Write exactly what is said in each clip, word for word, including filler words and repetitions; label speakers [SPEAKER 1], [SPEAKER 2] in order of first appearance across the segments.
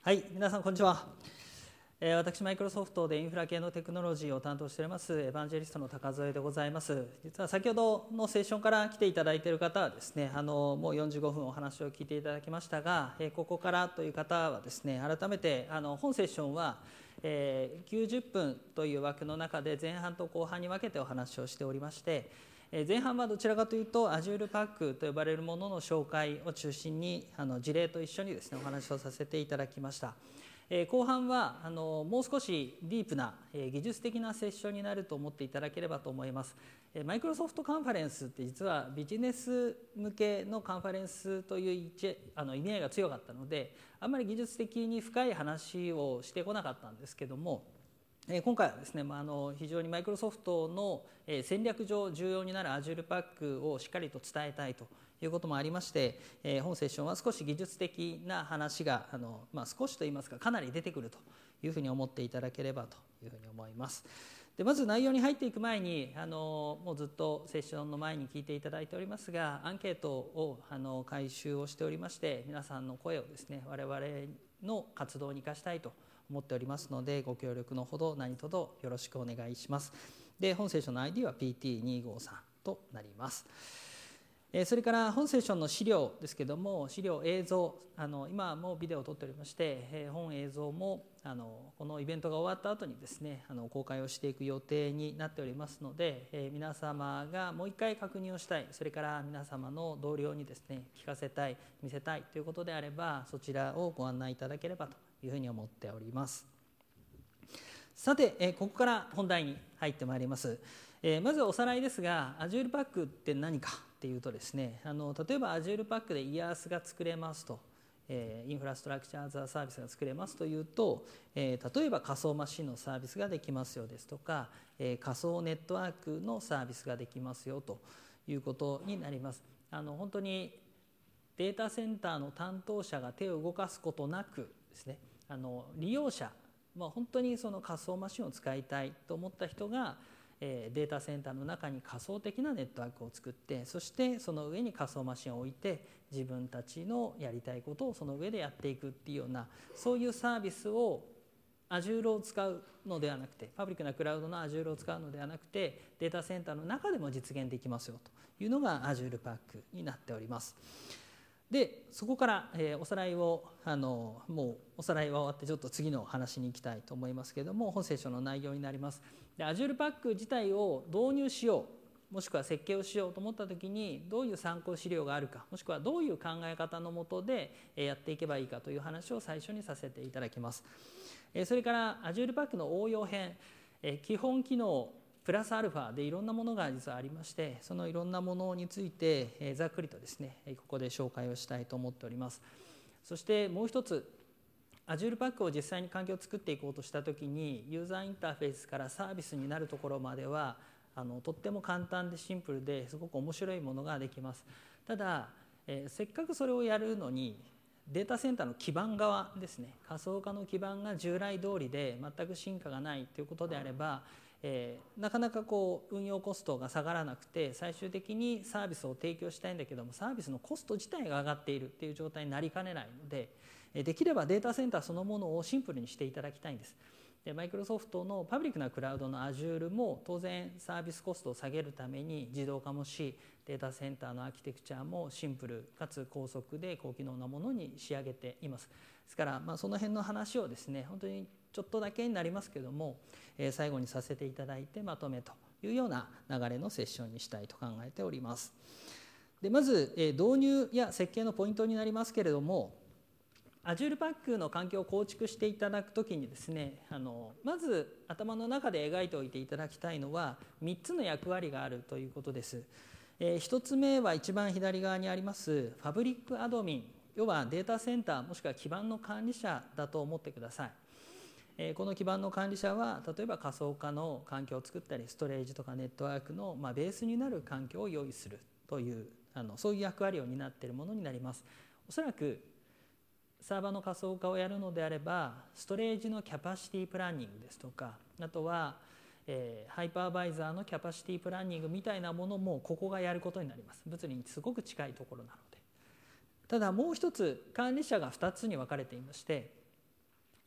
[SPEAKER 1] はい、皆さんこんにちは。えー、私マイクロソフトでインフラ系のテクノロジーを担当しておりますエヴァンジェリストの高添でございます。実は先ほどのセッションから来ていただいている方はですね、あのもうよんじゅうごふんお話を聞いていただきましたが、えー、ここからという方はですね、改めてあの本セッションは、えー、きゅうじゅっぷんという枠の中で前半と後半に分けてお話をしておりまして、前半はどちらかというと Azure パックと呼ばれるものの紹介を中心にあの事例と一緒にですねお話をさせていただきました。えー、後半はあのもう少しディープな、えー、技術的なセッションになると思っていただければと思います。えー、マイクロソフトカンファレンスって実はビジネス向けのカンファレンスという一あの意味合いが強かったので、あんまり技術的に深い話をしてこなかったんですけども、今回はですね、まあ、あの非常にマイクロソフトの戦略上重要になる Azure パックをしっかりと伝えたいということもありまして、本セッションは少し技術的な話があの、まあ、少しといいますかかなり出てくるというふうに思っていただければというふうに思います。でまず内容に入っていく前にあのもうずっとセッションの前に聞いていただいておりますが、アンケートをあの回収をしておりまして、皆さんの声をですね我々の活動に生かしたいと思っておりますので、ご協力のほど何卒よろしくお願いします。で本セッションの アイディー は ピーティーにひゃくごじゅうさん となります。えー、それから本セッションの資料ですけども、資料映像あの今もビデオを撮っておりまして、えー、本映像もあのこのイベントが終わった後にですねあの公開をしていく予定になっておりますので、えー、皆様がもう一回確認をしたい、それから皆様の同僚にですね聞かせたい、見せたいということであれば、そちらをご案内いただければというふうに思っております。さて、えー、ここから本題に入ってまいります。えー、まずおさらいですが、 Azure パックって何かっていうとですね、あの例えば Azure パックで イアース が作れますと、えー、インフラストラクチャーズサービスが作れますというと、えー、例えば仮想マシンのサービスができますよですとか、えー、仮想ネットワークのサービスができますよということになります。あの本当にデータセンターの担当者が手を動かすことなくですね、あの利用者、まあ、本当にその仮想マシンを使いたいと思った人が、えー、データセンターの中に仮想的なネットワークを作って、そしてその上に仮想マシンを置いて自分たちのやりたいことをその上でやっていくっていうような、そういうサービスを Azure を使うのではなくて、パブリックなクラウドの Azure を使うのではなくて、データセンターの中でも実現できますよというのが Azure パックになっております。でそこから、えー、おさらいをあのもうおさらいは終わってちょっと次の話に行きたいと思いますけれども、本セッションの内容になります。で Azure パック自体を導入しよう、もしくは設計をしようと思った時にどういう参考資料があるか、もしくはどういう考え方のもとでやっていけばいいかという話を最初にさせていただきます。それから Azure パックの応用編、基本機能プラスアルファでいろんなものが実はありまして、そのいろんなものについて、えー、ざっくりとですねここで紹介をしたいと思っております。そしてもう一つ、 Azure パックを実際に環境を作っていこうとしたときに、ユーザーインターフェースからサービスになるところまではあのとっても簡単でシンプルですごく面白いものができます。ただ、えー、せっかくそれをやるのにデータセンターの基盤側ですね、仮想化の基盤が従来通りで全く進化がないということであれば、えー、なかなかこう運用コストが下がらなくて、最終的にサービスを提供したいんだけどもサービスのコスト自体が上がっているっていう状態になりかねないので、できればデータセンターそのものをシンプルにしていただきたいんです。でマイクロソフトのパブリックなクラウドの Azure も当然サービスコストを下げるために自動化もし、データセンターのアーキテクチャもシンプルかつ高速で高機能なものに仕上げています。ですから、まあ、その辺の話をですね本当にちょっとだけになりますけども、えー、最後にさせていただいてまとめというような流れのセッションにしたいと考えております。でまず、えー、導入や設計のポイントになりますけれども、Azure パックの環境を構築していただくときにですね、あのまず頭の中で描いておいていただきたいのはみっつの役割があるということです。えー、ひとつめは一番左側にありますファブリックアドミン、要はデータセンターもしくは基盤の管理者だと思ってください。えー、この基盤の管理者は例えば仮想化の環境を作ったり、ストレージとかネットワークの、まあ、ベースになる環境を用意するというあのそういう役割を担っているものになります。おそらくサーバーの仮想化をやるのであれば、ストレージのキャパシティプランニングですとか、あとは、えー、ハイパーバイザーのキャパシティプランニングみたいなものもここがやることになります。物理にすごく近いところなので。ただもう一つ、管理者がふたつに分かれていまして、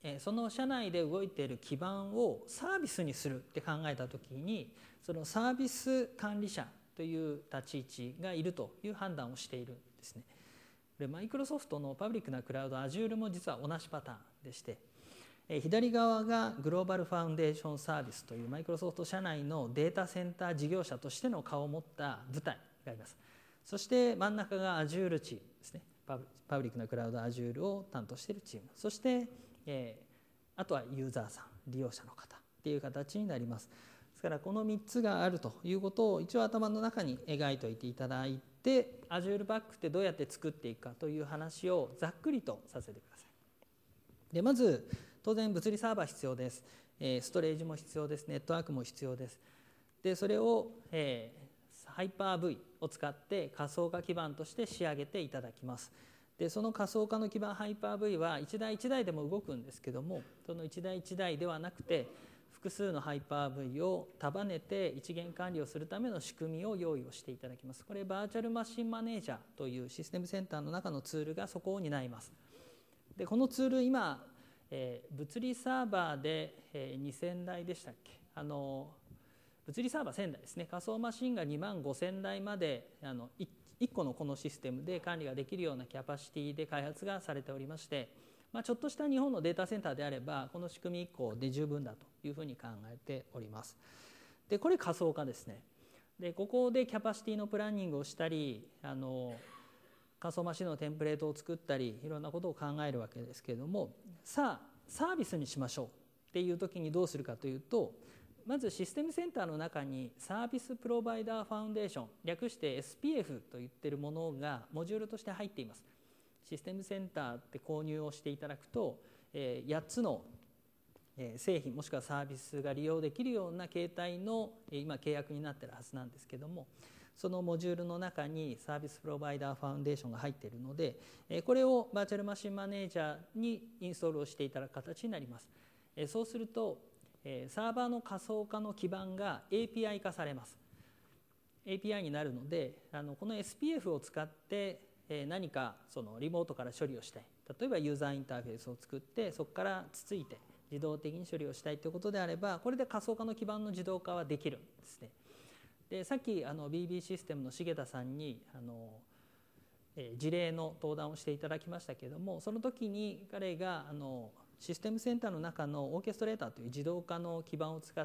[SPEAKER 1] その社内で動いている基盤をサービスにするって考えたときに、そのサービス管理者という立ち位置がいるという判断をしているんですね。でマイクロソフトのパブリックなクラウド Azure も実は同じパターンでして、左側がグローバルファウンデーションサービスというマイクロソフト社内のデータセンター事業者としての顔を持った部隊があります。そして真ん中が Azure チームですね。パブ、パブリックなクラウド Azure を担当しているチーム、そして、えー、あとはユーザーさん、利用者の方っていう形になります。ですからこのみっつがあるということを一応頭の中に描いておいていただいて、 Azure バックってどうやって作っていくかという話をざっくりとさせてください。でまず当然物理サーバー必要です、えー、ストレージも必要です、ネットワークも必要です。でそれを、えー、ハイパー V を使って仮想化基盤として仕上げていただきます。でその仮想化の基盤ハイパー V は一台一台でも動くんですけども、その一台一台ではなくて複数のハイパー V を束ねて一元管理をするための仕組みを用意をしていただきます。これバーチャルマシンマネージャーというシステムセンターの中のツールがそこを担います。でこのツール今、えー、物理サーバーで、えー、にせんだいでしたっけ、あの物理サーバーせんだいですね、仮想マシンがにまんごせんだいまであのいっこのこのシステムで管理ができるようなキャパシティで開発がされておりまして、まあ、ちょっとした日本のデータセンターであればこの仕組みいっこで十分だというふうに考えております。でこれ仮想化ですね。でここでキャパシティのプランニングをしたり、あの仮想マシンのテンプレートを作ったりいろんなことを考えるわけですけれども、さあサービスにしましょうっていう時にどうするかというと、まずシステムセンターの中にサービスプロバイダーファウンデーション、略して エスピーエフ と言っているものがモジュールとして入っています。システムセンターって購入をしていただくと、えー、やっつの製品もしくはサービスが利用できるような形態の今契約になっているはずなんですけども、そのモジュールの中にサービスプロバイダーファウンデーションが入っているので、これをバーチャルマシンマネージャーにインストールをしていただく形になります。そうするとサーバーの仮想化の基盤が エーピーアイ 化されます。 エーピーアイ になるので、あのこの エスピーエフ を使って何かそのリモートから処理をしたい、例えばユーザーインターフェースを作ってそこからつついて自動的に処理をしたいということであれば、これで仮想化の基盤の自動化はできるんですね。でさっきあの ビービー システムの重田さんにあの、えー、事例の登壇をしていただきましたけれども、その時に彼があのシステムセンターの中のオーケストレーターという自動化の基盤を使って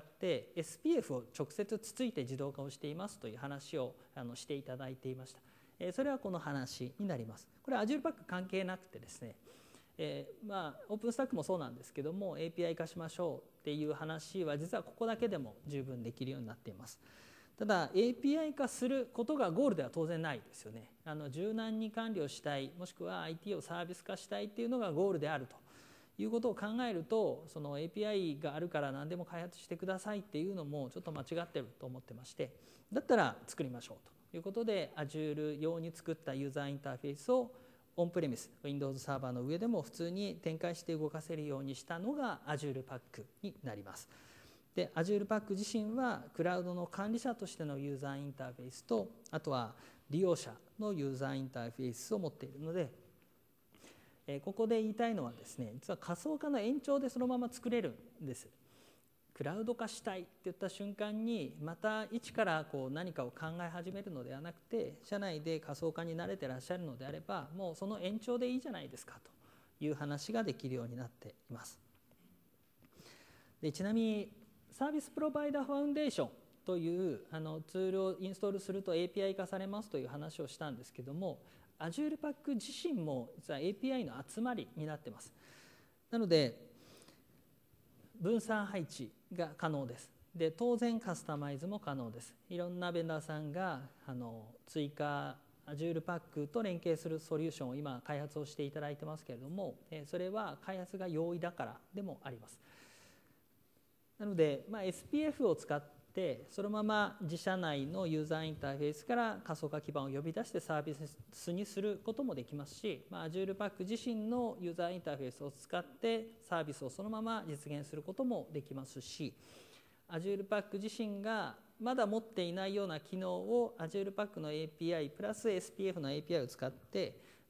[SPEAKER 1] エスピーエフ を直接つついて自動化をしていますという話をあのしていただいていました。えー、それはこの話になります。これは Azure パック関係なくてですね、えー、まあオープンスタックもそうなんですけども エーピーアイ 化しましょうっていう話は実はここだけでも十分できるようになっています。ただ エーピーアイ 化することがゴールでは当然ないですよね。あの柔軟に管理をしたい、もしくは アイティー をサービス化したいっていうのがゴールであるということを考えると、その エーピーアイ があるから何でも開発してくださいっていうのもちょっと間違ってると思ってまして、だったら作りましょうということで Azure 用に作ったユーザーインターフェースをオンプレミス Windows サーバーの上でも普通に展開して動かせるようにしたのが Azure パックになります。で Azure パック自身はクラウドの管理者としてのユーザーインターフェースと、あとは利用者のユーザーインターフェースを持っているので、えここで言いたいのはですね、実は仮想化の延長でそのまま作れるんです。クラウド化したいって言った瞬間にまた一からこう何かを考え始めるのではなくて、社内で仮想化に慣れてらっしゃるのであればもうその延長でいいじゃないですかという話ができるようになっています。でちなみにサービスプロバイダーファウンデーションというあのツールをインストールすると エーピーアイ 化されますという話をしたんですけども、 Azure パック自身も実は エーピーアイ の集まりになっています。なので分散配置が可能です。で当然カスタマイズも可能です。いろんなベンダーさんがあの追加 Azure パックと連携するソリューションを今開発をしていただいてますけれども、それは開発が容易だからでもあります。なので、まあ、エスピーエフ を使ってそのまま自社内のユーザーインターフェースから仮想化基盤を呼び出してサービスにすることもできますし、まあ、Azure パック自身のユーザーインターフェースを使ってサービスをそのまま実現することもできますし、 Azure パック自身がまだ持っていないような機能を Azure パックの エーピーアイ プラス エスピーエフ の エーピーアイ を使って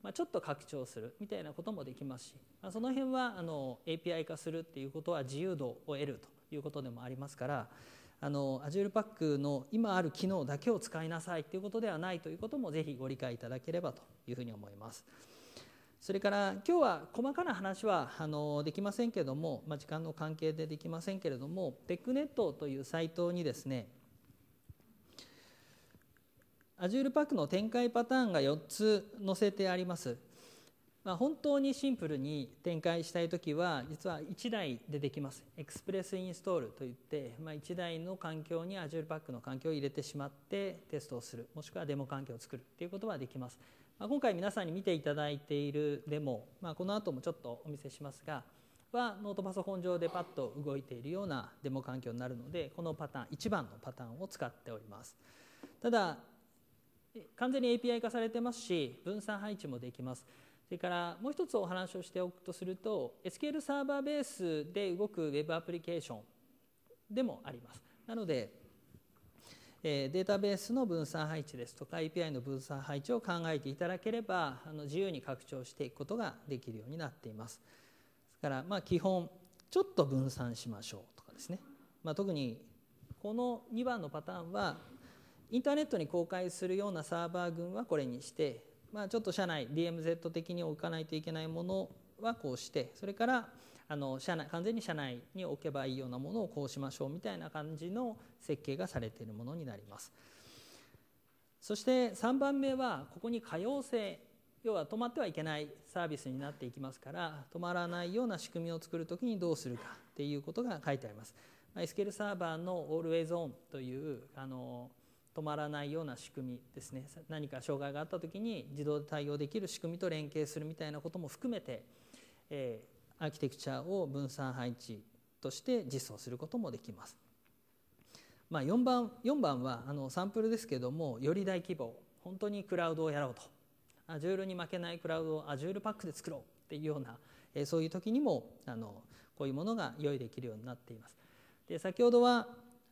[SPEAKER 1] まあ、ちょっと拡張するみたいなこともできますし、まあ、その辺はあの エーピーアイ 化するっていうことは自由度を得るということでもありますから、あの Azure パックの今ある機能だけを使いなさいということではないということもぜひご理解いただければというふうに思います。それから今日は細かな話はあのできませんけれども、まあ、時間の関係でできませんけれども、テックネットというサイトにですね、Azure パックの展開パターンがよっつ載せてあります。まあ、本当にシンプルに展開したいときは実はいちだいでできます。エクスプレスインストールといって、まあ、いちだいの環境に Azure パックの環境を入れてしまってテストをする、もしくはデモ環境を作るということはできます。まあ、今回皆さんに見ていただいているデモ、まあ、この後もちょっとお見せしますがはノートパソコン上でパッと動いているようなデモ環境になるので、このパターンいちばんのパターンを使っております。ただ完全に エーピーアイ 化されてますし、分散配置もできます。それからもう一つお話をしておくとすると、 エスキューエル サーバーベースで動くウェブアプリケーションでもあります。なので、えー、データベースの分散配置ですとか エーピーアイ の分散配置を考えていただければ、あの自由に拡張していくことができるようになっています。ですからまあ基本ちょっと分散しましょうとかですね、まあ、特にこのにばんのパターンはインターネットに公開するようなサーバー群はこれにして、まあ、ちょっと社内 ディーエムゼット 的に置かないといけないものはこうして、それからあの社内完全に社内に置けばいいようなものをこうしましょうみたいな感じの設計がされているものになります。そしてさんばんめはここに可用性、要は止まってはいけないサービスになっていきますから、止まらないような仕組みを作るときにどうするかっていうことが書いてあります。エスキューエル サーバーの Always On というあの止まらないような仕組みですね。何か障害があったときに自動で対応できる仕組みと連携するみたいなことも含めて、えー、アーキテクチャを分散配置として実装することもできます。まあ、よんばん、よんばんはあのサンプルですけども、より大規模、本当にクラウドをやろうと、Azure に負けないクラウドを Azure パックで作ろうっていうような、えー、そういう時にもあのこういうものが用意できるようになっています。で、先ほどは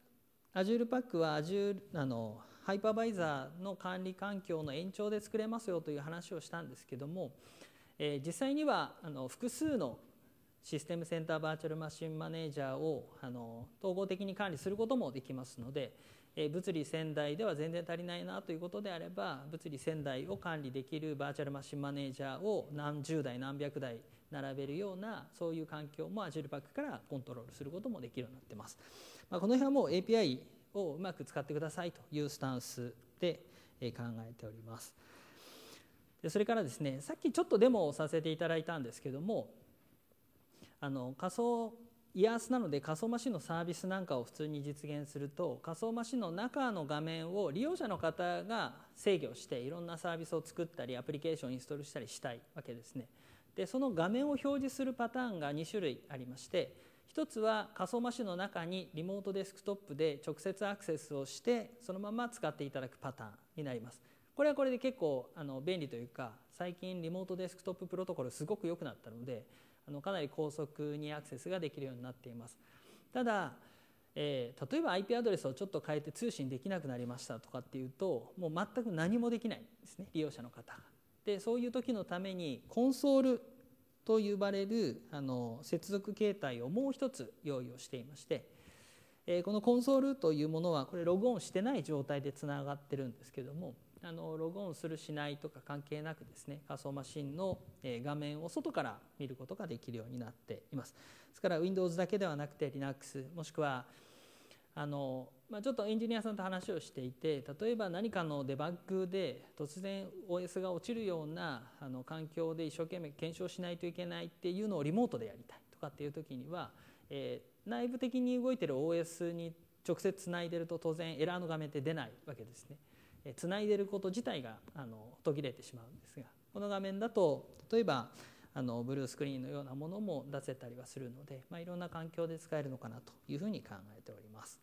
[SPEAKER 1] Azure パックは Azure あのハイパーバイザーの管理環境の延長で作れますよという話をしたんですけども、えー、実際にはあの複数のシステムセンターバーチャルマシンマネージャーをあの統合的に管理することもできますので、えー、物理せんだいでは全然足りないなということであれば、物理せんだいを管理できるバーチャルマシンマネージャーを何十台何百台並べるような、そういう環境も Azure パックからコントロールすることもできるようになっています。まあ、この辺はもう エーピーアイ をうまく使ってくださいというスタンスで考えております。でそれからですね、さっきちょっとデモをさせていただいたんですけども、あの仮想イヤースなので仮想マシンのサービスなんかを普通に実現すると、仮想マシンの中の画面を利用者の方が制御していろんなサービスを作ったりアプリケーションをインストールしたりしたいわけですね。でその画面を表示するパターンがにしゅるいありまして、一つは仮想マシンの中にリモートデスクトップで直接アクセスをしてそのまま使っていただくパターンになります。これはこれで結構あの便利というか、最近リモートデスクトッププロトコルすごく良くなったので、あのかなり高速にアクセスができるようになっています。ただ、えー、例えば アイピー アドレスをちょっと変えて通信できなくなりましたとかっていうと、もう全く何もできないんですね、利用者の方が。でそういう時のためにコンソールと呼ばれるあの接続形態をもう一つ用意をしていまして、えー、このコンソールというものはこれログオンしてない状態でつながってるんですけども、あのログオンするしないとか関係なくですね、仮想マシンの、えー、画面を外から見ることができるようになっています。ですから Windows だけではなくて Linux もしくはあのまあ、ちょっとエンジニアさんと話をしていて、例えば何かのデバッグで突然 オーエス が落ちるようなあの環境で一生懸命検証しないといけないっていうのをリモートでやりたいとかっていう時には、えー、内部的に動いている オーエス に直接つないでると当然エラーの画面って出ないわけですね。えー、つないでること自体があの途切れてしまうんですが、この画面だと例えばあのブルースクリーンのようなものも出せたりはするので、まあ、いろんな環境で使えるのかなというふうに考えております。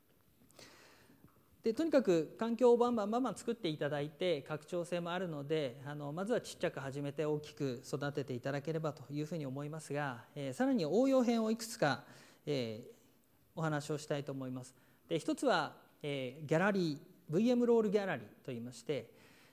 [SPEAKER 1] でとにかく環境をバンバンバンバン作っていただいて拡張性もあるので、あのまずはちっちゃく始めて大きく育てていただければというふうに思いますが、えー、さらに応用編をいくつか、えー、お話をしたいと思います。で一つは、えー、ギャラリー ブイエム ロールギャラリーといいまして、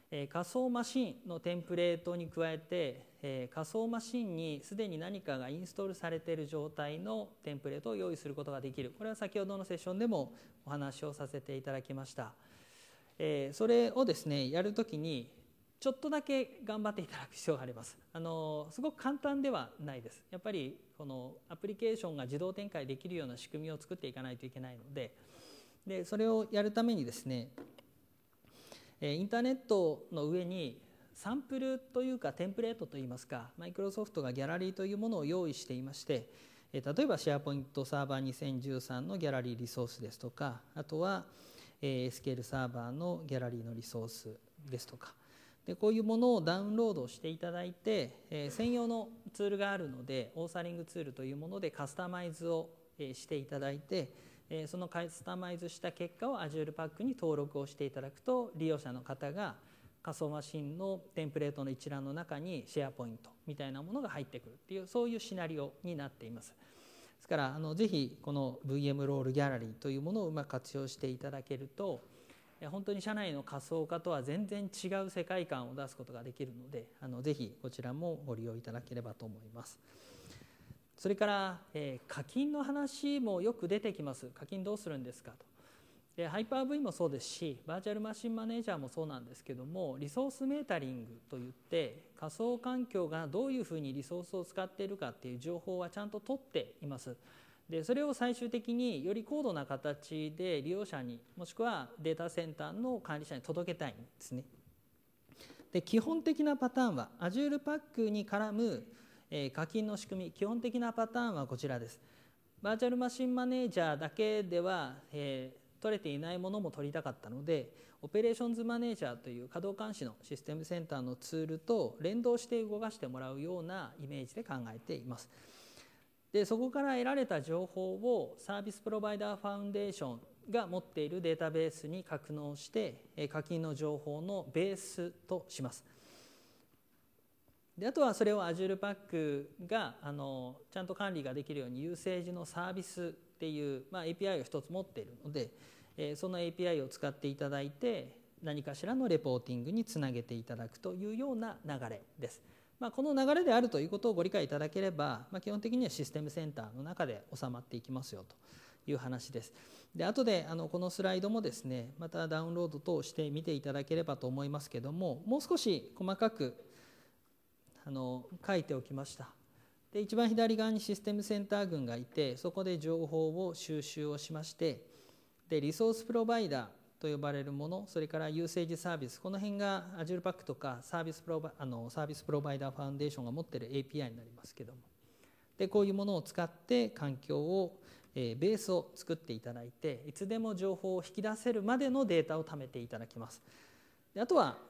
[SPEAKER 1] えー、仮想マシンのテンプレートに加えて、えー、仮想マシンにすでに何かがインストールされている状態のテンプレートを用意することができる。これは先ほどのセッションでもお話をさせていただきました。えー、それをですねやるときにちょっとだけ頑張っていただく必要があります。あのすごく簡単ではないです。やっぱりこのアプリケーションが自動展開できるような仕組みを作っていかないといけないので、でそれをやるためにですね、インターネットの上にサンプルというかテンプレートといいますか、マイクロソフトがギャラリーというものを用意していまして、例えばシェアポイントサーバーにせんじゅうさんのギャラリーリソースですとか、あとは エスキューエル サーバーのギャラリーのリソースですとか、でこういうものをダウンロードしていただいて、えー、専用のツールがあるので、オーサリングツールというものでカスタマイズを、えー、していただいて、えー、そのカスタマイズした結果を Azure パックに登録をしていただくと、利用者の方が仮想マシンのテンプレートの一覧の中にシェアポイントみたいなものが入ってくるっていう、そういうシナリオになっています。ですからあのぜひこの ブイエム ロールギャラリーというものをうまく活用していただけると、本当に社内の仮想化とは全然違う世界観を出すことができるので、あのぜひこちらもご利用いただければと思います。それから、えー、課金の話もよく出てきます。課金どうするんですかと。でハイパー ブイ もそうですし、バーチャルマシンマネージャーもそうなんですけども、リソースメータリングといって仮想環境がどういうふうにリソースを使っているかっていう情報はちゃんと取っています。でそれを最終的により高度な形で利用者に、もしくはデータセンターの管理者に届けたいんですね。で基本的なパターンは Azure パックに絡む、えー、課金の仕組み、基本的なパターンはこちらです。バーチャルマシンマネージャーだけでは、えー、取れていないものも取りたかったので、オペレーションズマネージャーという稼働監視のシステムセンターのツールと連動して動かしてもらうようなイメージで考えています。でそこから得られた情報をサービスプロバイダーファウンデーションが持っているデータベースに格納して課金の情報のベースとします。であとはそれを Azure パックがあのちゃんと管理ができるようにユーセージのサービスっていう、まあ、エーピーアイ を一つ持っているので、えー、その エーピーアイ を使っていただいて何かしらのレポーティングにつなげていただくというような流れです。まあ、この流れであるということをご理解いただければ、まあ、基本的にはシステムセンターの中で収まっていきますよという話です。で後であのこのスライドもですね、またダウンロード等して見ていただければと思いますけども、もう少し細かくあの書いておきました。で一番左側にシステムセンター群がいて、そこで情報を収集をしまして、でリソースプロバイダーと呼ばれるもの、それからユーセージサービス、この辺が Azure パックとかサービスプロバ、あのサービスプロバイダーファウンデーションが持っている エーピーアイ になりますけども、でこういうものを使って環境を、えー、ベースを作っていただいて、いつでも情報を引き出せるまでのデータを貯めていただきます。であとは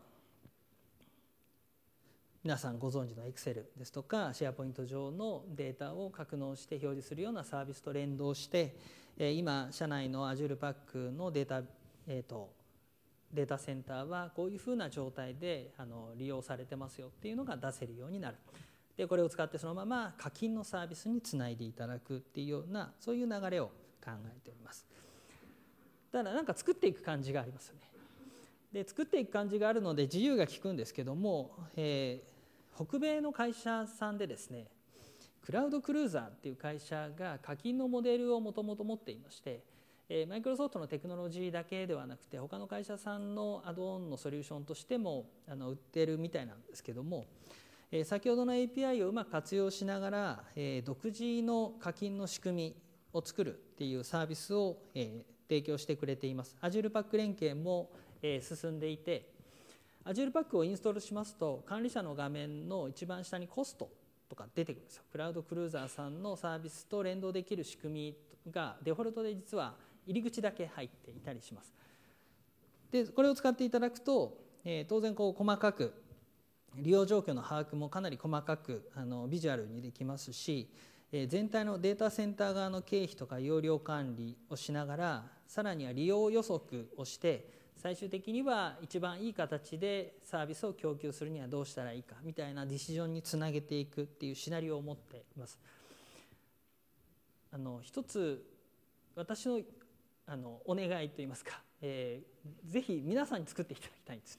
[SPEAKER 1] 皆さんご存知の Excel ですとかシェアポイント上のデータを格納して表示するようなサービスと連動して、えー、今社内の Azure パックのデータえー、とデータセンターはこういうふうな状態であの利用されてますよっていうのが出せるようになる。でこれを使ってそのまま課金のサービスにつないでいただくっていうような、そういう流れを考えております。ただなんか作っていく感じがありますよね。で作っていく感じがあるので自由が利くんですけども、えー、北米の会社さんでですね、クラウドクルーザーっていう会社が課金のモデルをもともと持っていまして、マイクロソフトのテクノロジーだけではなくて他の会社さんのアドオンのソリューションとしてもあの売ってるみたいなんですけども、えー、先ほどの エーピーアイ をうまく活用しながら、えー、独自の課金の仕組みを作るっていうサービスを、えー、提供してくれています。 Azure パック連携も、えー、進んでいて、 Azure パックをインストールしますと管理者の画面の一番下にコストとか出てくるんですよ。クラウドクルーザーさんのサービスと連動できる仕組みがデフォルトで実は入り口だけ入っていたりします。でこれを使っていただくと、えー、当然こう細かく利用状況の把握もかなり細かくあのビジュアルにできますし、えー、全体のデータセンター側の経費とか容量管理をしながら、さらには利用予測をして最終的には一番いい形でサービスを供給するにはどうしたらいいかみたいなディシジョンにつなげていくっていうシナリオを持っています。あの一つ私のあのお願いといいますか、えー、ぜひ皆さんに作っていただきたいんです。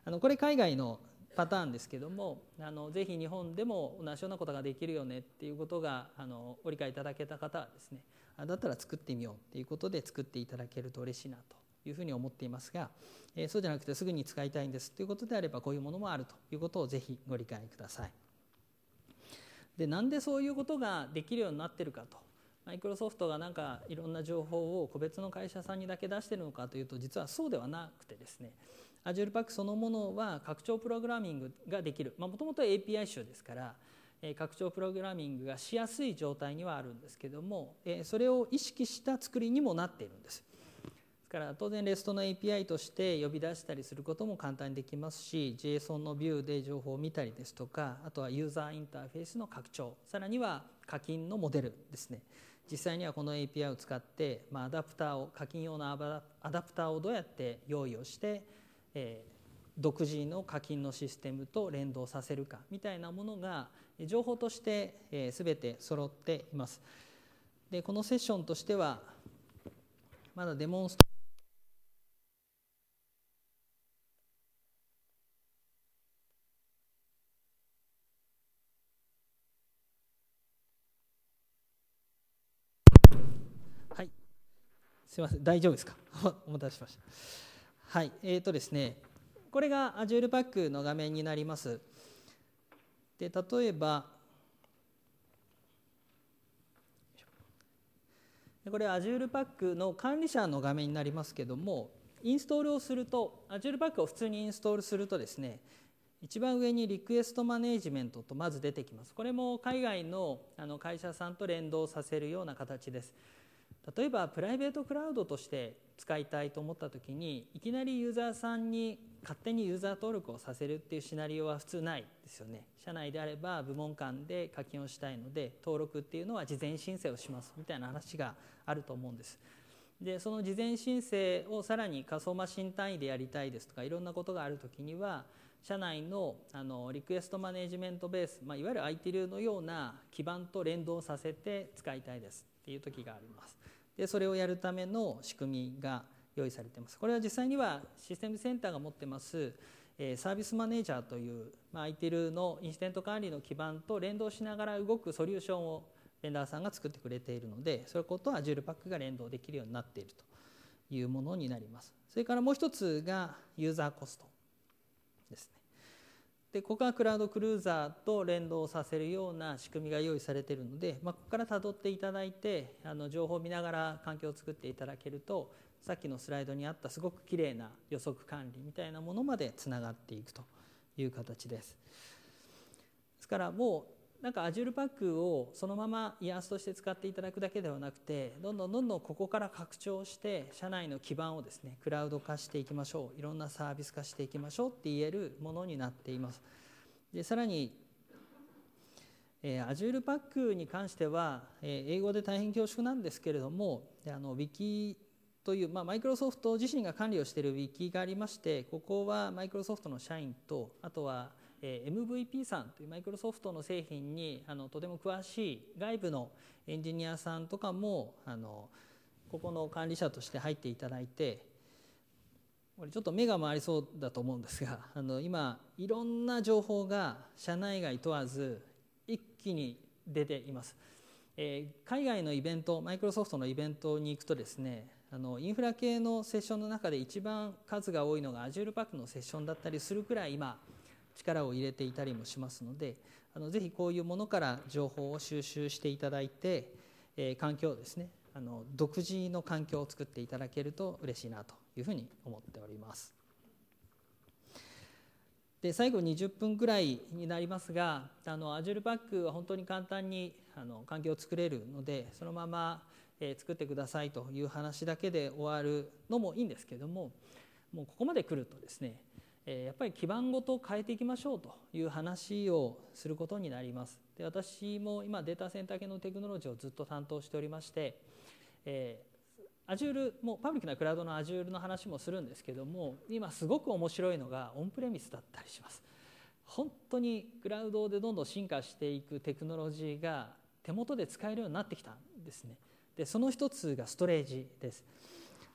[SPEAKER 1] あのこれ海外のパターンですけども、あのぜひ日本でも同じようなことができるよねっていうことがあのご理解いただけた方はですね、だったら作ってみようっていうことで作っていただけると嬉しいなというふうに思っていますが、えー、そうじゃなくてすぐに使いたいんですということであれば、こういうものもあるということをぜひご理解ください。で、なんでそういうことができるようになっているかと、マイクロソフトがなんかいろんな情報を個別の会社さんにだけ出しているのかというと、実はそうではなくてですね、Azure Pack そのものは拡張プログラミングができる、もともと エーピーアイ 集ですから、えー、拡張プログラミングがしやすい状態にはあるんですけども、えー、それを意識した作りにもなっているんです。ですから当然 REST の エーピーアイ として呼び出したりすることも簡単にできますし、 JSON のビューで情報を見たりですとか、あとはユーザーインターフェースの拡張、さらには課金のモデルですね。実際にはこの エーピーアイ を使って、まあ、アダプターを課金用のアダプターをどうやって用意をして、えー、独自の課金のシステムと連動させるかみたいなものが情報として、えー、全て揃っています。で、このセッションとしてはまだデモンストはい、すいません、大丈夫ですかお待たせしました。はい、えーとですね、これが Azure Pack の画面になります。で、例えばこれは Azure Pack の管理者の画面になりますけども、インストールをすると Azure Pack を普通にインストールするとですね、一番上にリクエストマネジメントとまず出てきます。これも海外のあの会社さんと連動させるような形です。例えばプライベートクラウドとして使いたいと思った時に、いきなりユーザーさんに勝手にユーザー登録をさせるっていうシナリオは普通ないですよね。社内であれば部門間で課金をしたいので、登録っていうのは事前申請をしますみたいな話があると思うんです。で、その事前申請をさらに仮想マシン単位でやりたいですとか、いろんなことがある時には社内 の, あのリクエストマネジメントベース、まあ、いわゆる アイティー のような基盤と連動させて使いたいですっていう時があります。で、それをやるための仕組みが用意されています。これは実際にはシステムセンターが持ってます、えー、サービスマネージャーという、まあ、アイティー のインシデント管理の基盤と連動しながら動くソリューションをベンダーさんが作ってくれているので、それこと Azure Pack が連動できるようになっているというものになります。それからもう一つがユーザーコストですね。で、ここはクラウドクルーザーと連動させるような仕組みが用意されているので、まあ、ここからたどっていただいて、あの情報を見ながら環境を作っていただけると、さっきのスライドにあったすごくきれいな予測管理みたいなものまでつながっていくという形です。ですからもうなんか Azure Pack をそのままイヤースとして使っていただくだけではなくて、どんどんどんどんここから拡張して社内の基盤をですね、クラウド化していきましょう、いろんなサービス化していきましょうって言えるものになっています。で、さらに、えー、Azure Pack に関しては、えー、英語で大変恐縮なんですけれども、あの Wiki という、まあ、マイクロソフト自身が管理をしている Wiki がありまして、ここはマイクロソフトの社員と、あとはエムブイピー さんというマイクロソフトの製品にあのとても詳しい外部のエンジニアさんとかもあのここの管理者として入っていただいて、これちょっと目が回りそうだと思うんですが、あの今いろんな情報が社内外問わず一気に出ています。えー、海外のイベント、マイクロソフトのイベントに行くとですね、あのインフラ系のセッションの中で一番数が多いのが Azure Pack のセッションだったりするくらい今力を入れていたりもしますので、あのぜひこういうものから情報を収集していただいて、えー、環境をですね、あの独自の環境を作っていただけると嬉しいなというふうに思っております。で、最後にじゅっぷんぐらいになりますが、あの Azure Pack は本当に簡単にあの環境を作れるので、そのまま、えー、作ってくださいという話だけで終わるのもいいんですけども、もうここまで来るとですね、やっぱり基盤ごと変えていきましょうという話をすることになります。で、私も今データセンター系のテクノロジーをずっと担当しておりまして、えー、Azure もうパブリックなクラウドの Azure の話もするんですけども、今すごく面白いのがオンプレミスだったりします。本当にクラウドでどんどん進化していくテクノロジーが手元で使えるようになってきたんですね。で、その一つがストレージです。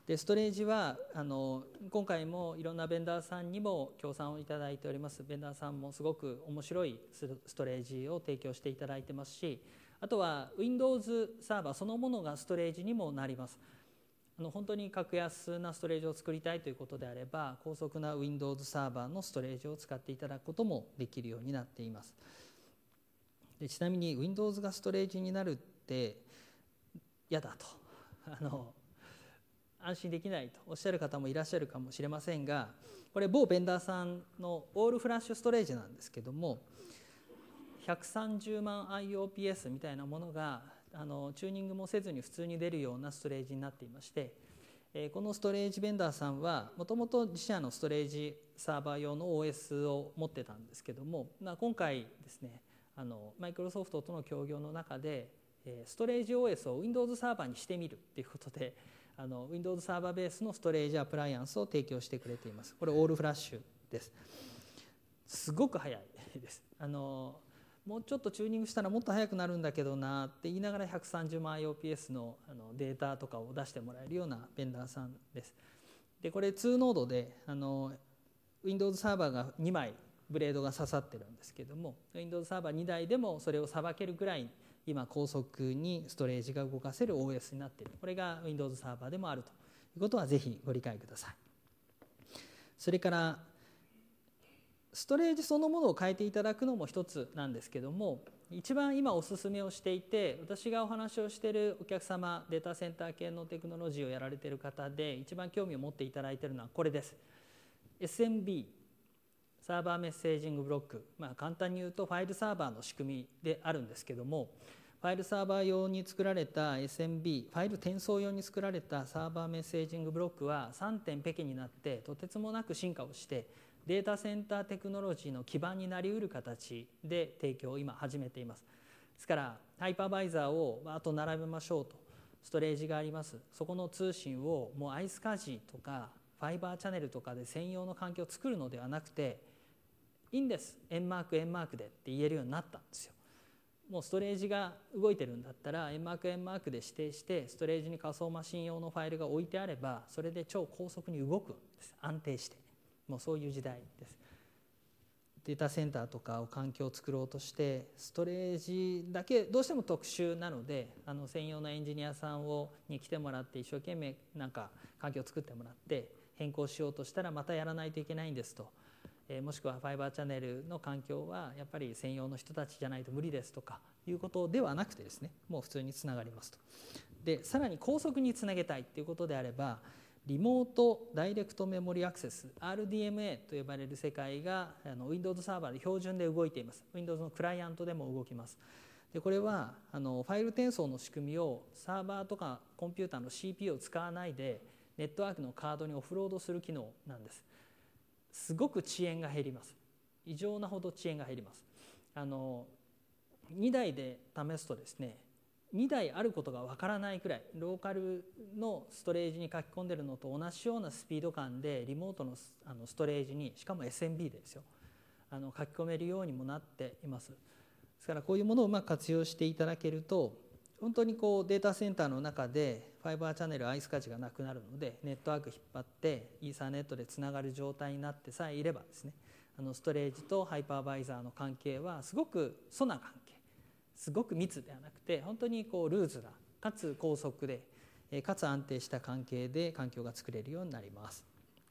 [SPEAKER 1] でストレージはあの今回もいろんなベンダーさんにも協賛をいただいております。ベンダーさんもすごく面白いストレージを提供していただいてますし、あとは Windows サーバーそのものがストレージにもなります。あの本当に格安なストレージを作りたいということであれば、高速な Windows サーバーのストレージを使っていただくこともできるようになっています。でちなみに Windows がストレージになるって嫌だとあの安心できないとおっしゃる方もいらっしゃるかもしれませんが、これ某ベンダーさんのオールフラッシュストレージなんですけども、ひゃくさんじゅうまん アイオーピーエス みたいなものがあのチューニングもせずに普通に出るようなストレージになっていまして、えー、このストレージベンダーさんはもともと自社のストレージサーバー用の オーエス を持ってたんですけども、まあ、今回ですね、あのマイクロソフトとの協業の中で、えー、ストレージ オーエス を Windows サーバーにしてみるということで、あの Windows サーバーベースのストレージアプライアンスを提供してくれています。これオールフラッシュです。すごく早いです。あのもうちょっとチューニングしたらもっと速くなるんだけどなって言いながらひゃくさんじゅうまん アイオーピーエス の, あのデータとかを出してもらえるようなベンダーさんです。でこれにノードであの Windows サーバーがにまいブレードが刺さってるんですけども、 Windows サーバーにだいでもそれをさばけるぐらい今高速にストレージが動かせる オーエス になっている。これが Windows サーバーでもあるということはぜひご理解ください。それからストレージそのものを変えていただくのも一つなんですけども、一番今おすすめをしていて、私がお話をしているお客様、データセンター系のテクノロジーをやられている方で一番興味を持っていただいているのはこれです。 エスエムビー サーバーメッセージングブロック、まあ、簡単に言うとファイルサーバーの仕組みであるんですけども、ファイルサーバー用に作られた エスエムビー、ファイル転送用に作られたサーバーメッセージングブロックはさんてんペケになってとてつもなく進化をして、データセンターテクノロジーの基盤になりうる形で提供を今始めています。ですからハイパーバイザーをあと並べましょうと、ストレージがあります。そこの通信をもうアイスカジとかファイバーチャンネルとかで専用の環境を作るのではなくて、いいんです、円マーク円マークでって言えるようになったんですよ。もうストレージが動いてるんだったら円マーク円マークで指定して、ストレージに仮想マシン用のファイルが置いてあればそれで超高速に動くんです。安定して、もうそういう時代です。データセンターとかを環境を作ろうとしてストレージだけどうしても特殊なので、あの専用のエンジニアさんをに来てもらって一生懸命なんか環境を作ってもらって変更しようとしたらまたやらないといけないんですと、えー、もしくはファイバーチャンネルの環境はやっぱり専用の人たちじゃないと無理ですとかいうことではなくてですね、もう普通につながりますと。でさらに高速につなげたいっていうことであれば、リモートダイレクトメモリアクセス アールディーエムエー と呼ばれる世界があの Windows サーバーで標準で動いています。 Windows のクライアントでも動きます。でこれはあのファイル転送の仕組みをサーバーとかコンピューターの シーピーユー を使わないでネットワークのカードにオフロードする機能なんです。すごく遅延が減ります。異常なほど遅延が減ります。あのにだいで試すとですね、にだいあることがわからないくらい、ローカルのストレージに書き込んでるのと同じようなスピード感でリモートのあのストレージに、しかも エスエムビー ですよ、あの書き込めるようにもなっています。ですからこういうものをうまく活用していただけると、本当にこうデータセンターの中でファイバーチャンネルアイスカジがなくなるので、ネットワーク引っ張ってイーサーネットでつながる状態になってさえいればですね、あのストレージとハイパーバイザーの関係はすごく素な関係、すごく密ではなくて本当にこうルーズなかつ高速でかつ安定した関係で環境が作れるようになります。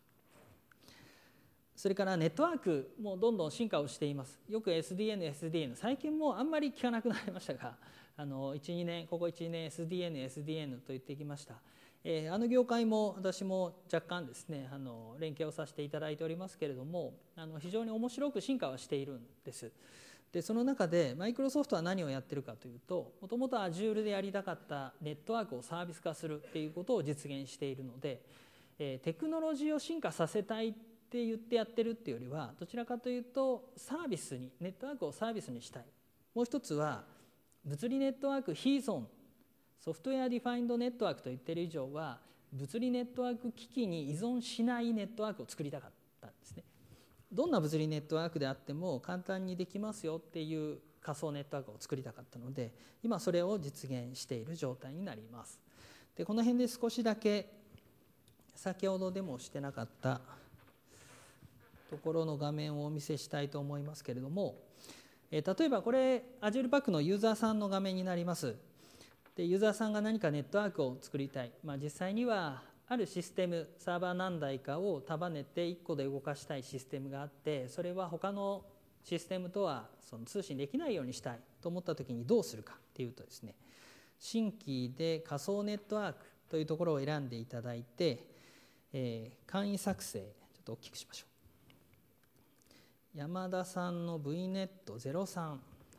[SPEAKER 1] それからネットワークもどんどん進化をしています。よく エスディーエヌ、エスディーエヌ 最近もあんまり聞かなくなりましたが、あのいち、にねんここいち、にねん エスディーエヌ、エスディーエヌ と言ってきました。えー、あの業界も私も若干ですね、あの連携をさせていただいておりますけれども、あの非常に面白く進化はしているんです。でその中でマイクロソフトは何をやってるかというと、もともと Azure でやりたかったネットワークをサービス化するっていうことを実現しているので、えー、テクノロジーを進化させたいって言ってやってるっていうよりは、どちらかというとサービスに、ネットワークをサービスにしたい。もう一つは物理ネットワーク非依存、ソフトウェアディファインドネットワークと言っている以上は物理ネットワーク機器に依存しないネットワークを作りたかったんですね。どんな物理ネットワークであっても簡単にできますよっていう仮想ネットワークを作りたかったので、今それを実現している状態になります。でこの辺で少しだけ先ほどでもしてなかったところの画面をお見せしたいと思いますけれども、えー、例えばこれ Azure Pack のユーザーさんの画面になります。でユーザーさんが何かネットワークを作りたい、まあ、実際にはあるシステムサーバー何台かを束ねていっこで動かしたいシステムがあって、それは他のシステムとはその通信できないようにしたいと思ったときにどうするかっていうとですね、新規で仮想ネットワークというところを選んでいただいて、えー、簡易作成ちょっと大きくしましょう。山田さんの ブイネットゼロさん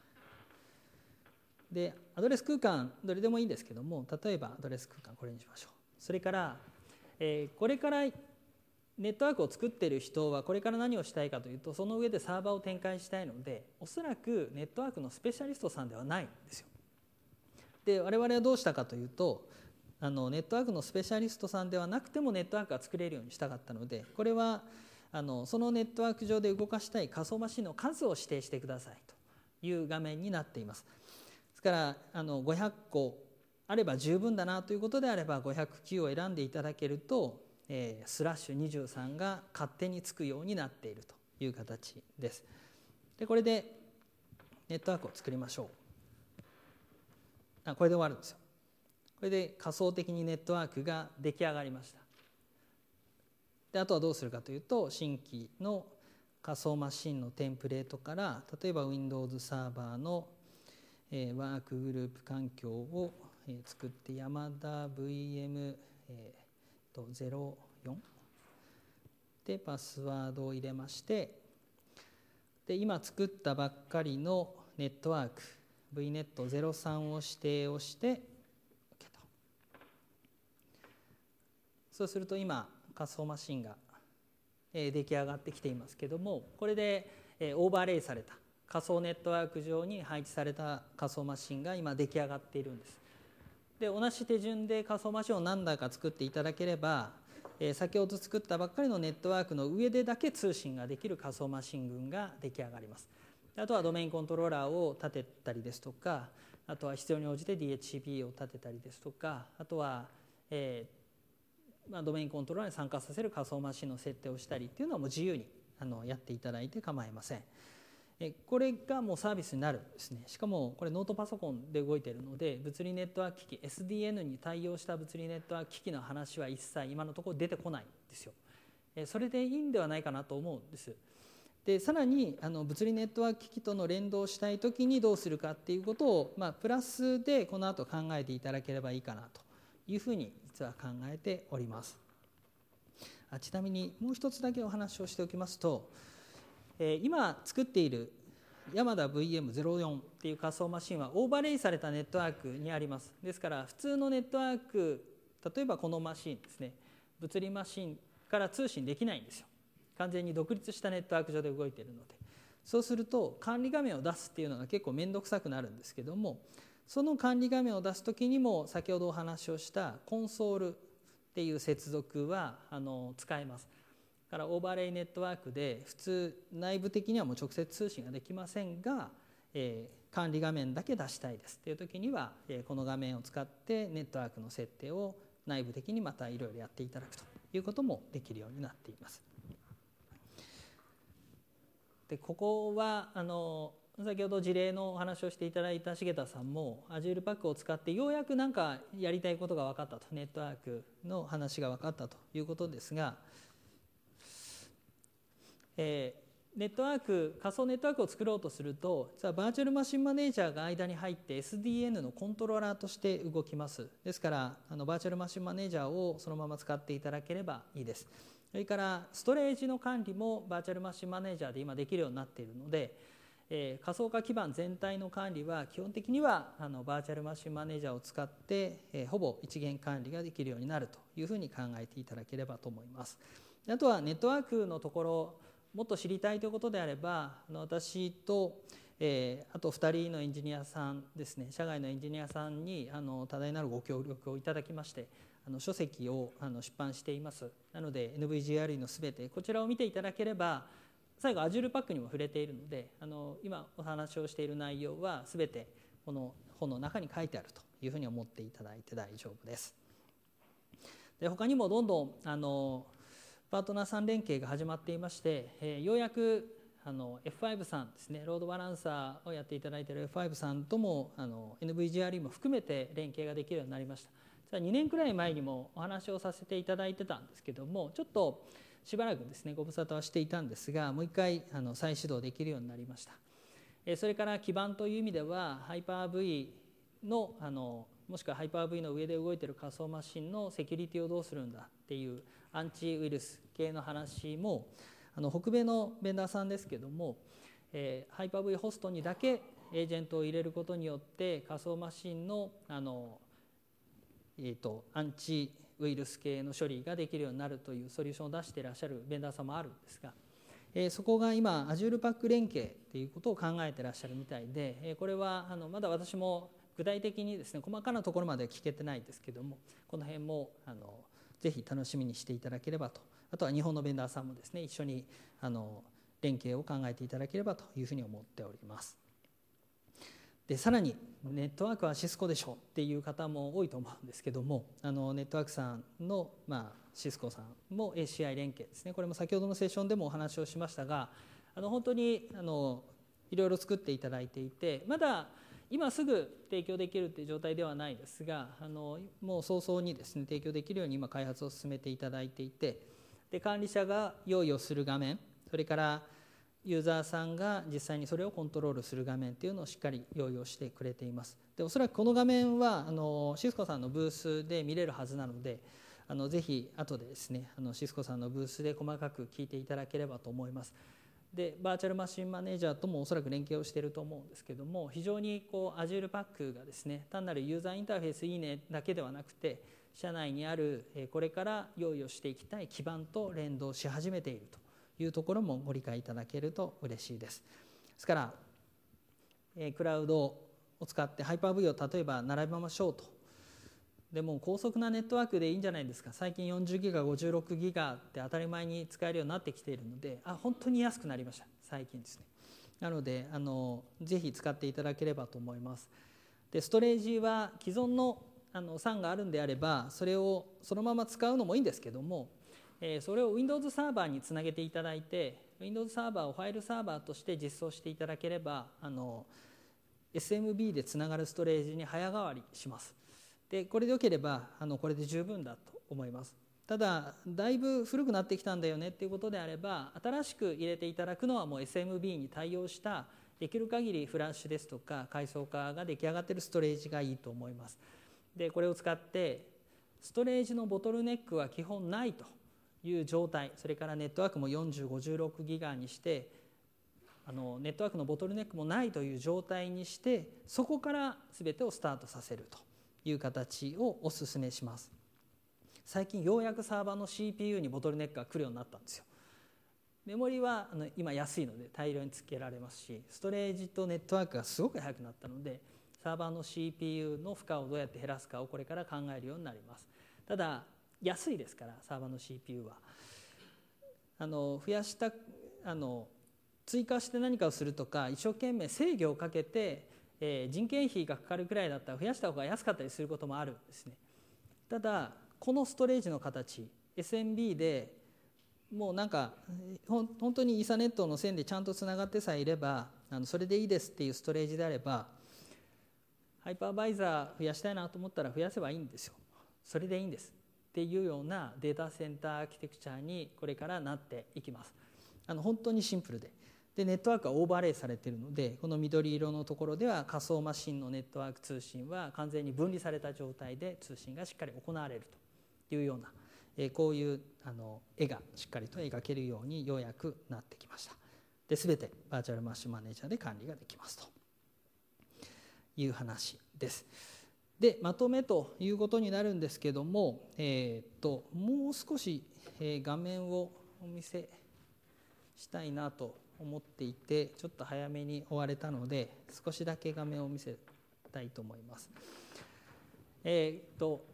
[SPEAKER 1] でアドレス空間どれでもいいんですけども、例えばアドレス空間これにしましょう。それから、えー、これからネットワークを作っている人はこれから何をしたいかというと、その上でサーバーを展開したいので、おそらくネットワークのスペシャリストさんではないんですよ。で我々はどうしたかというと、あのネットワークのスペシャリストさんではなくてもネットワークが作れるようにしたかったので、これはあのそのネットワーク上で動かしたい仮想マシンの数を指定してくださいという画面になっています。ですからあのごひゃっこあれば十分だなということであればごひゃくきゅうを選んでいただけると、えー、スラッシュにじゅうさんが勝手につくようになっているという形です。でこれでネットワークを作りましょう。あこれで終わるんですよ。これで仮想的にネットワークが出来上がりました。であとはどうするかというと、新規の仮想マシンのテンプレートから、例えば Windows サーバーの、えー、ワークグループ環境を、えー、作って、山田 ブイエム、えー、とゼロよんでパスワードを入れまして、で今作ったばっかりのネットワーク ブイネットゼロさん を指定をして、OK と。そうすると今仮想マシンが出来上がってきていますけども、これでオーバーレイされた仮想ネットワーク上に配置された仮想マシンが今出来上がっているんです。で同じ手順で仮想マシンを何台か作っていただければ、先ほど作ったばっかりのネットワークの上でだけ通信ができる仮想マシン群が出来上がります。あとはドメインコントローラーを立てたりですとか、あとは必要に応じて ディーエイチシーピー を立てたりですとか、あとは、えーまあ、ドメインコントローラーに参加させる仮想マシンの設定をしたりっていうのはもう自由にあのやっていただいて構いません。えこれがもうサービスになるんですね。しかもこれノートパソコンで動いているので、物理ネットワーク機器 エスディーエヌ に対応した物理ネットワーク機器の話は一切今のところ出てこないんですよ。えそれでいいんではないかなと思うんです。でさらにあの物理ネットワーク機器との連動したいときにどうするかっていうことを、まあ、プラスでこの後考えていただければいいかなというふうに実は考えております。あちなみにもう一つだけお話をしておきますと、えー、今作っている山田 ブイエムゼロよん っていう仮想マシンはオーバーレイされたネットワークにあります。ですから普通のネットワーク、例えばこのマシンですね、物理マシンから通信できないんですよ。完全に独立したネットワーク上で動いているので、そうすると管理画面を出すっていうのが結構面倒くさくなるんですけども、その管理画面を出すときにも先ほどお話をしたコンソールっていう接続はあの使えます。だからオーバーレイネットワークで普通内部的にはもう直接通信ができませんが、えー、管理画面だけ出したいですっていうときには、えー、この画面を使ってネットワークの設定を内部的にまたいろいろやっていただくということもできるようになっています。でここはあの先ほど事例のお話をしていただいた重田さんも Azure Pack を使ってようやく何かやりたいことが分かったと、ネットワークの話が分かったということですが、えー、ネットワーク仮想ネットワークを作ろうとすると、実はバーチャルマシンマネージャーが間に入って エスディーエヌ のコントローラーとして動きます。ですからあのバーチャルマシンマネージャーをそのまま使っていただければいいです。それからストレージの管理もバーチャルマシンマネージャーで今できるようになっているので、えー、仮想化基盤全体の管理は基本的にはあのバーチャルマシンマネージャーを使って、えー、ほぼ一元管理ができるようになるというふうに考えていただければと思います。あとはネットワークのところもっと知りたいということであれば、あの私と、えー、あとふたりのエンジニアさんですね、社外のエンジニアさんにあの多大なるご協力をいただきまして、あの書籍をあの出版しています。なので エヌブイジェーアールイー のすべてこちらを見ていただければ、最後 Azure Pack にも触れているので、あの今お話をしている内容はすべてこの本の中に書いてあるというふうに思っていただいて大丈夫です。 で他にもどんどんあのパートナーさん連携が始まっていまして、えー、ようやくあの エフファイブ さんですね、ロードバランサーをやっていただいている エフファイブ さんともあの エヌブイジーアールイー も含めて連携ができるようになりました。にねんくらい前にもお話をさせていただいてたんですけども、ちょっとしばらくですねご無沙汰はしていたんですが、もう一回あの再始動できるようになりました。それから基盤という意味ではハイパー V の, あのもしくはハイパー V の上で動いている仮想マシンのセキュリティをどうするんだっていうアンチウイルス系の話もあの北米のベンダーさんですけども、えー、ハイパー V ホストにだけエージェントを入れることによって仮想マシンの、あの、えーと、アンチウイルス系の処理ができるようになるというソリューションを出していらっしゃるベンダーさんもあるんですが、えー、そこが今 Azure パック連携ということを考えていらっしゃるみたいで、えー、これはあのまだ私も具体的にですね細かなところまでは聞けてないですけども、この辺もあのぜひ楽しみにしていただければと、あとは日本のベンダーさんもですね一緒にあの連携を考えていただければというふうに思っております。でさらにネットワークはシスコでしょっていう方も多いと思うんですけども、あのネットワークさんの、まあ、シスコさんも エーシーアイ 連携ですね、これも先ほどのセッションでもお話をしましたが、あの本当にあのいろいろ作っていただいていて、まだ今すぐ提供できるという状態ではないですが、あのもう早々にですね提供できるように今開発を進めていただいていて、で管理者が用意をする画面、それからユーザーさんが実際にそれをコントロールする画面というのをしっかり用意をしてくれています。でおそらくこの画面はあのシスコさんのブースで見れるはずなので、あのぜひ後でですねあのシスコさんのブースで細かく聞いていただければと思います。でバーチャルマシンマネージャーともおそらく連携をしていると思うんですけども、非常にこう Azure パックがですね単なるユーザーインターフェースいいねだけではなくて、社内にあるこれから用意をしていきたい基盤と連動し始めているというところもご理解いただけると嬉しいです。ですから、えー、クラウドを使ってハイパー V を例えば並べましょうと。でも高速なネットワークでいいんじゃないですか。最近よんじゅうギガごじゅうろくギガって当たり前に使えるようになってきているので、あ本当に安くなりました最近ですね。なのであのぜひ使っていただければと思います。でストレージは既存のあの サン があるんであればそれをそのまま使うのもいいんですけども、えー、それを Windows サーバーにつなげていただいて Windows サーバーをファイルサーバーとして実装していただければあの エスエムビー でつながるストレージに早変わりします。でこれでよければあのこれで十分だと思います。ただだいぶ古くなってきたんだよねっていうことであれば、新しく入れていただくのはもう エスエムビー に対応したできる限りフラッシュですとか階層化が出来上がっているストレージがいいと思います。でこれを使ってストレージのボトルネックは基本ないという状態、それからネットワークもよんじゅう、ごじゅうろくギガにしてあのネットワークのボトルネックもないという状態にして、そこから全てをスタートさせるという形をお勧めします。最近ようやくサーバーの シーピーユー にボトルネックが来るようになったんですよ。メモリはあの今安いので大量につけられますし、ストレージとネットワークがすごく速くなったので、サーバーの シーピーユー の負荷をどうやって減らすかをこれから考えるようになります。ただ安いですから、サーバーの シーピーユー はあの増やしたあの追加して何かをするとか一生懸命制御をかけて、えー、人件費がかかるくらいだったら増やした方が安かったりすることもあるんですね。ただこのストレージの形 エスエムビー でもうなんかほん本当にイーサネットの線でちゃんとつながってさえいればあのそれでいいですっていうストレージであれば、ハイパーバイザー増やしたいなと思ったら増やせばいいんですよ。それでいいんですっていうようなデータセンターアーキテクチャにこれからなっていきます。あの本当にシンプルででネットワークはオーバーレイされているので、この緑色のところでは仮想マシンのネットワーク通信は完全に分離された状態で通信がしっかり行われるというような、えー、こういうあの絵がしっかりと描けるようにようやくなってきました。で全てバーチャルマシンマネージャーで管理ができますという話です。でまとめということになるんですけども、えー、っともう少し、えー、画面をお見せしたいなと思っていて、ちょっと早めに終われたので少しだけ画面を見せたいと思います。えー、っと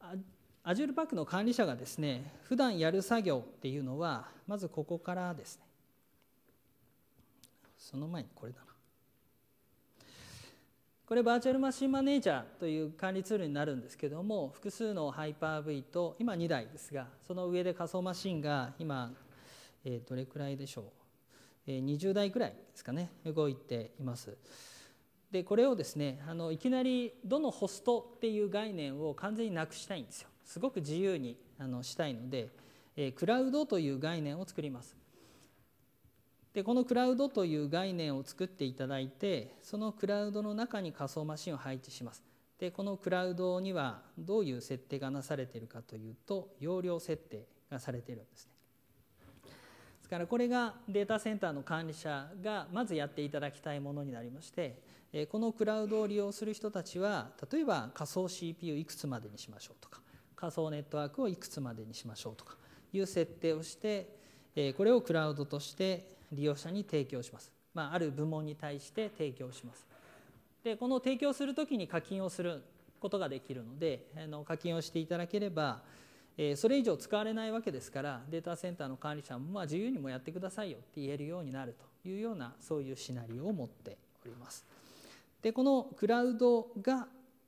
[SPEAKER 1] Azure パックの管理者がですね普段やる作業っていうのはまずここからですね。その前にこれだな。 これバーチャルマシンマネージャーという管理ツールになるんですけども、複数のハイパー V と今にだいですが、その上で仮想マシンが今、えー、どれくらいでしょう、えー、にじゅうだいくらいですかね、動いています。でこれをですね、あのいきなりどのホストっていう概念を完全になくしたいんですよ。すごく自由にあのしたいので、えー、クラウドという概念を作ります。でこのクラウドという概念を作っていただいて、そのクラウドの中に仮想マシンを配置します。でこのクラウドにはどういう設定がなされているかというと、容量設定がされているんですね。ですからこれがデータセンターの管理者がまずやっていただきたいものになりまして、このクラウドを利用する人たちは、例えば仮想 シーピーユー いくつまでにしましょうとか、仮想ネットワークをいくつまでにしましょうとかいう設定をして、これをクラウドとして利用者に提供します。まあ、ある部門に対して提供します。でこの提供するときに課金をすることができるので、あの課金をしていただければ、えー、それ以上使われないわけですから、データセンターの管理者もまあ自由にもやってくださいよって言えるようになるというような、そういうシナリオを持っております。でこのクラウドが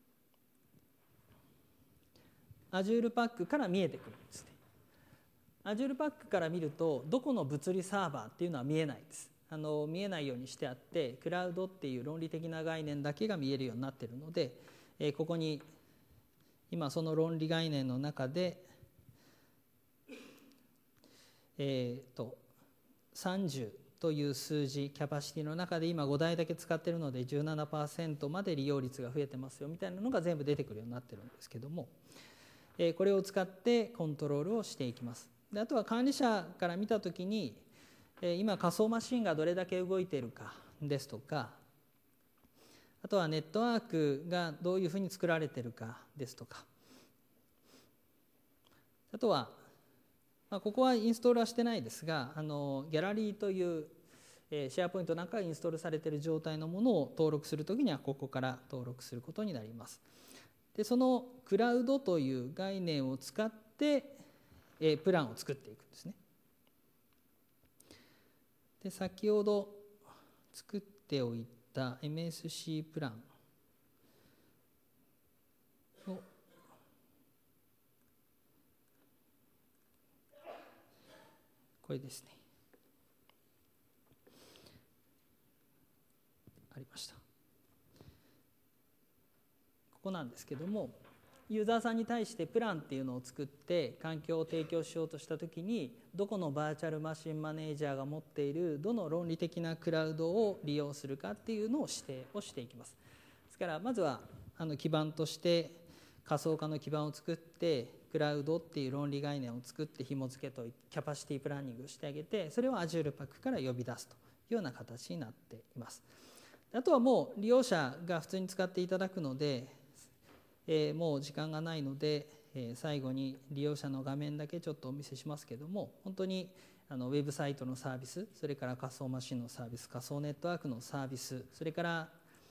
[SPEAKER 1] Azure パックから見えてくるんですね。Azure パックから見ると、どこの物理サーバーっていうのは見えないです。あの見えないようにしてあって、クラウドっていう論理的な概念だけが見えるようになっているので、えー、ここに今その論理概念の中で、えー、とさんじゅうという数字、キャパシティの中で今ごだいだけ使っているので じゅうななパーセント まで利用率が増えてますよみたいなのが全部出てくるようになってるんですけども、えー、これを使ってコントロールをしていきます。であとは管理者から見たときに、えー、今仮想マシンがどれだけ動いているかですとか、あとはネットワークがどういうふうに作られているかですとか、あとは、まあ、ここはインストールはしてないですが、あのギャラリーという、えー、シェアポイントなんかがインストールされている状態のものを登録するときにはここから登録することになります。でそのクラウドという概念を使って、えー、プランを作っていくんですね。で先ほど作っておいた エムエスシー プランをこれですね、ありました。ここなんですけども、ユーザーさんに対してプランっていうのを作って環境を提供しようとしたときに、どこのバーチャルマシンマネージャーが持っているどの論理的なクラウドを利用するかっていうのを指定をしていきます。ですからまずはあの基盤として仮想化の基盤を作って、クラウドっていう論理概念を作って紐付けとキャパシティプランニングをしてあげて、それを Azure パックから呼び出すというような形になっています。あとはもう利用者が普通に使っていただくので、えー、もう時間がないので、えー、最後に利用者の画面だけちょっとお見せしますけども、本当にあのウェブサイトのサービス、それから仮想マシンのサービス、仮想ネットワークのサービス、それから、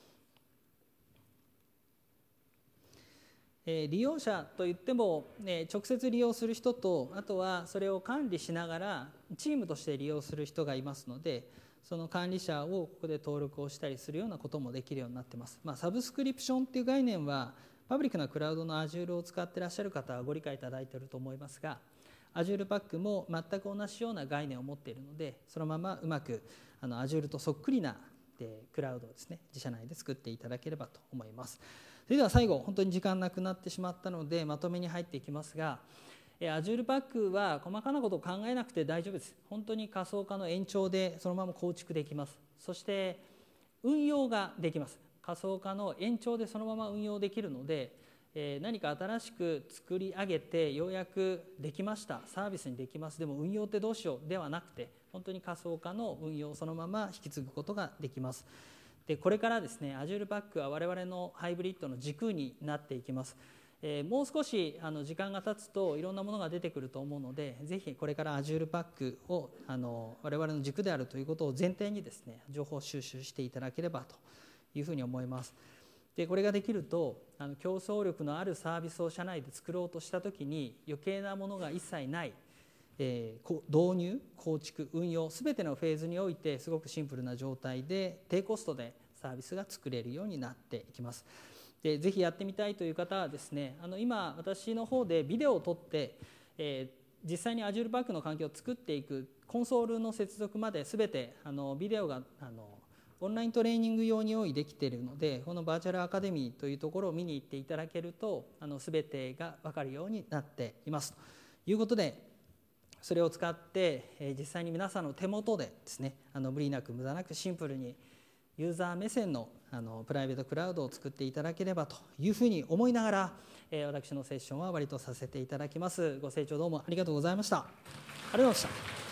[SPEAKER 1] えー、利用者といっても、ね、直接利用する人と、あとはそれを管理しながらチームとして利用する人がいますので、その管理者をここで登録をしたりするようなこともできるようになっています。まあ、サブスクリプションっていう概念はパブリックなクラウドの Azure を使っていらっしゃる方はご理解いただいていると思いますが、 Azure パックも全く同じような概念を持っているので、そのままうまくあの Azure とそっくりなクラウドをですね、自社内で作っていただければと思います。それでは最後、本当に時間なくなってしまったのでまとめに入っていきますが、Azure パックは細かなことを考えなくて大丈夫です。本当に仮想化の延長でそのまま構築できます。そして運用ができます。仮想化の延長でそのまま運用できるので、えー、何か新しく作り上げてようやくできました、サービスにできます、でも運用ってどうしようではなくて、本当に仮想化の運用をそのまま引き継ぐことができます。でこれからですね、 Azure パックは我々のハイブリッドの軸になっていきます。えー、もう少しあの時間が経つといろんなものが出てくると思うので、ぜひこれから Azure パックをあの我々の軸であるということを前提にですね、情報収集していただければというふうに思います。でこれができると、あの競争力のあるサービスを社内で作ろうとしたときに余計なものが一切ない、えー、導入、構築、運用、すべてのフェーズにおいてすごくシンプルな状態で低コストでサービスが作れるようになっていきます。でぜひやってみたいという方はですね、あの今私の方でビデオを撮って、えー、実際に Azure バックの環境を作っていくコンソールの接続まで全てあのビデオがあのオンライントレーニング用に用意できているので、このバーチャルアカデミーというところを見に行っていただけるとあの全てが分かるようになっていますということで、それを使って、えー、実際に皆さんの手元でですね、あの無理なく無駄なくシンプルにユーザー目線 の, あのプライベートクラウドを作っていただければというふうに思いながら、えー、私のセッションは割とさせていただきます。ご清聴どうもありがとうございました。ありがとうございました。